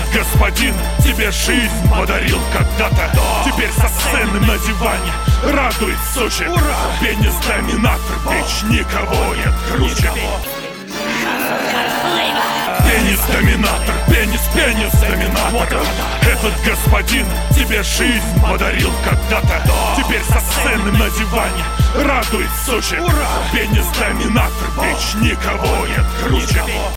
господин тебе жизнь подарил когда-то. Теперь со сцены на диване радует Сочи. Пенис-доминатор, бич, никого нет круче. Пенис-доминатор, пенис-доминатор. Этот господин тебе жизнь подарил когда-то. Теперь со сцены на диване радует Сочи. Пенис-доминатор, бич, никого нет круче.